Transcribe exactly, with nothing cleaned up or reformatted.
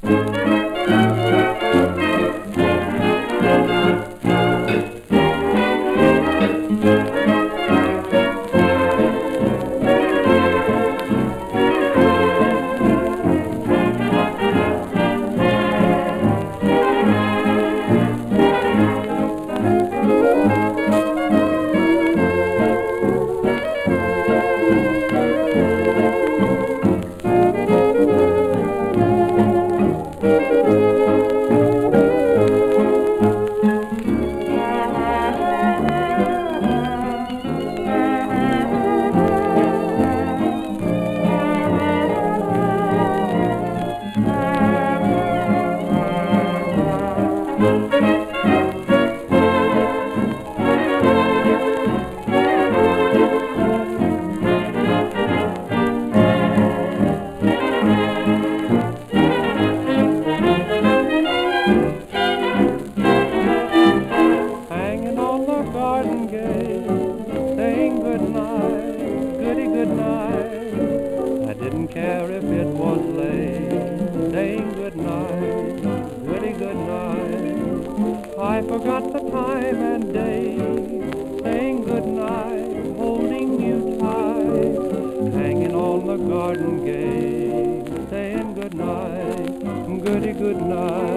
Hanging on the garden gate, saying good night, goody good night. I didn't care if it was late, saying good night, goody good night. I forgot the time and day, saying good night, holding you tight. Hanging on the garden gate, saying good night, goody good night.